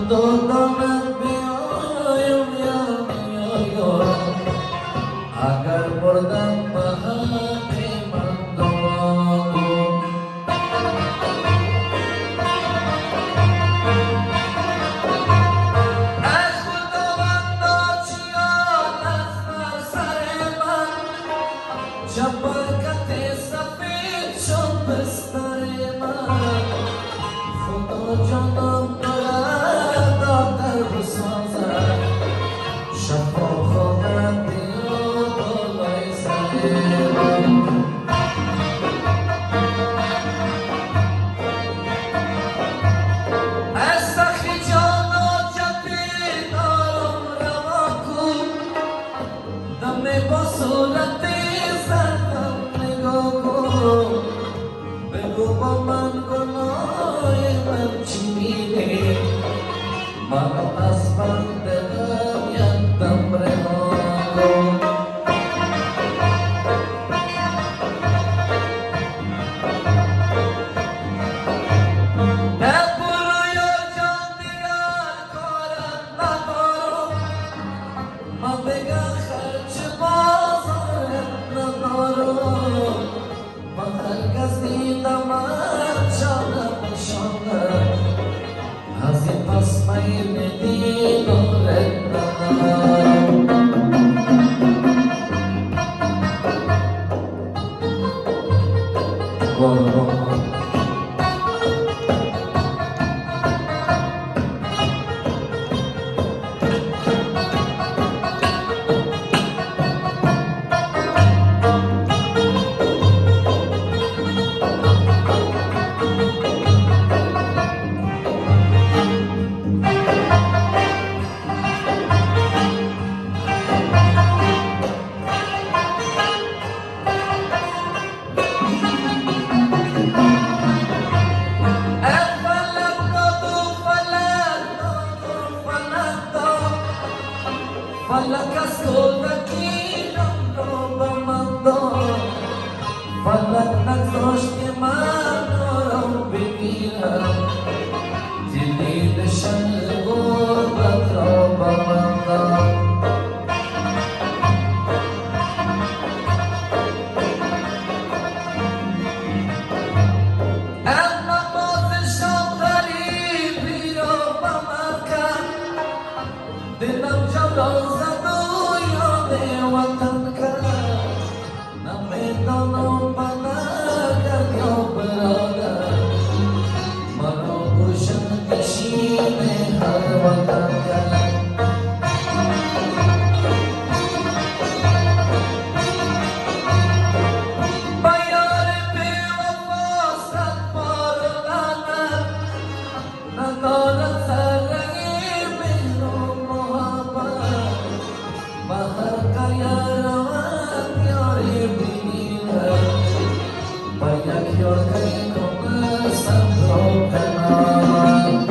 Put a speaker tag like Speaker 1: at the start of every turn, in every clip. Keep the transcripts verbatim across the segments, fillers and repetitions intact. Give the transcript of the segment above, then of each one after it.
Speaker 1: تو دامت بیایم یا بیایم اگر بردم به حق من دعا کن از خداوندا چیان از بر سر من شبکت سفید شد بستر من خدا جانم دارد در بسازد شفا خواهد دیا بالای سر من از سخی جان و جبی دارم روا کن دم با صورتی زدم نگاه کن بگو با من گناه من چی میره من از بند غم یکدم رها کن نه برو یا جان دیگر کارم ندارم من بگه خرچ بازارم ندارم من هرگز دیدم جانم نشانم از این پس میل دیدارت ندارم فلک از کودکیم رو به من داد فلک نگذاشت که من رو بگیرم دلید شن غربت را به من داد اما بازشان غریبی رو به من کرد دلم جلال زد و یاد وطن کرد نمیدانم بنگرد یا برادر منو گوشن کشین هر وطن کرد با یار بی‌وفا صد بار لعنت ندارد سرنگی مهر و محبت و هر قریه روند یاری بگیرد با یک یار کی کنه صد را کنار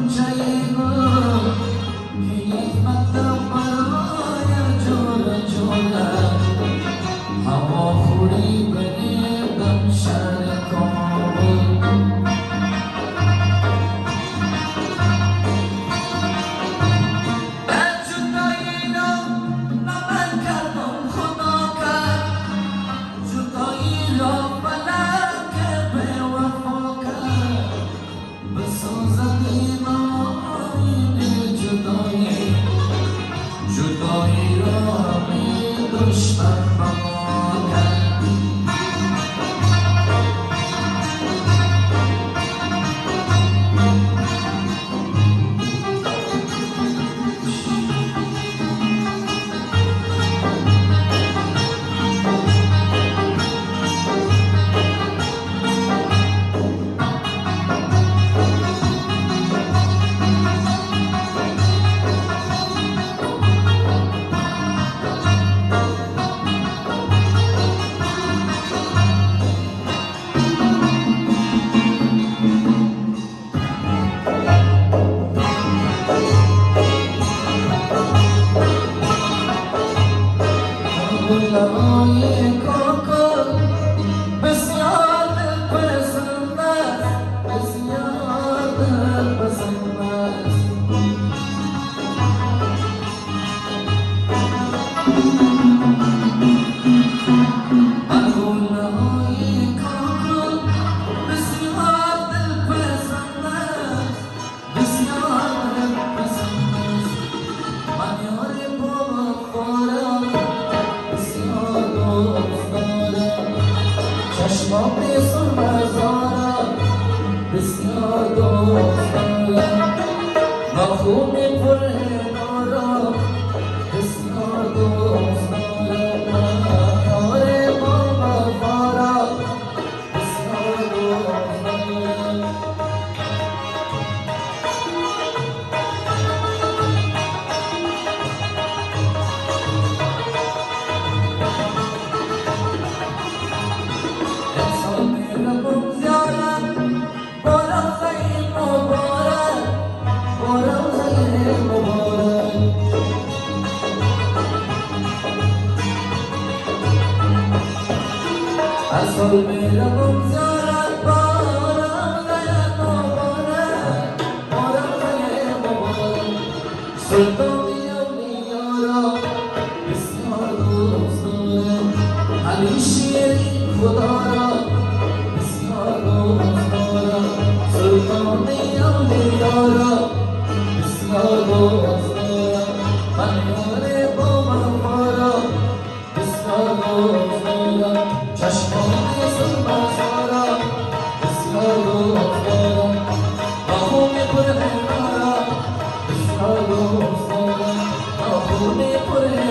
Speaker 1: Joy دشمن بما کرد گلهای کاکل بسیار دلپسند است بسیار دلپسند است من گلهای کاکل بسیار دلپسند است بسیار دلپسند است من یار با چشمام سرم ازارم بسیار دوست دارم ناخون پر نارم بسیار دوست دارم یار با وفارم بسیار دوست دارم اصل میرا بگذارد بارم غیر مبارد بارم غیر مبارد سلطانی اولیارا بسیار دوست دارم علی شیری خدا را بسیار دوست دارم سلطانی اولیارا بسیار دوست دارم من یار با وفا بسیار دوست دارم چشمان سرم ازارم بسیار دوست دارم ناخون پر نارم بسیار دوست دارم ناخون پر